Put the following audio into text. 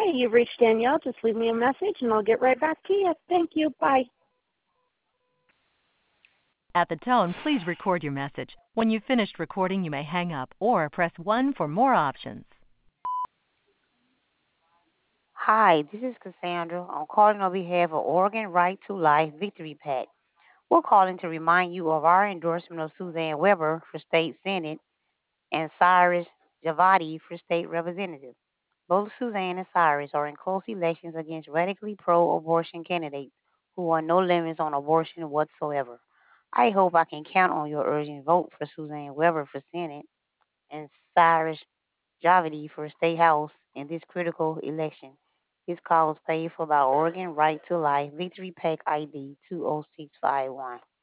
Hi, you've reached Danielle. Just leave me a message and I'll get right back to you. Thank you. Bye. At the tone, please record your message. When you've finished recording, you may hang up or press 1 for more options. Hi, this is Cassandra. I'm calling on behalf of Oregon Right to Life Victory PAC. We're calling to remind you of our endorsement of Suzanne Weber for State Senate and Cyrus Javadi for State Representative. Both Suzanne and Cyrus are in close elections against radically pro-abortion candidates who want no limits on abortion whatsoever. I hope I can count on your urgent vote for Suzanne Weber for Senate and Cyrus Javadi for State House in this critical election. This call was paid for by Oregon Right to Life Victory PAC ID 20651.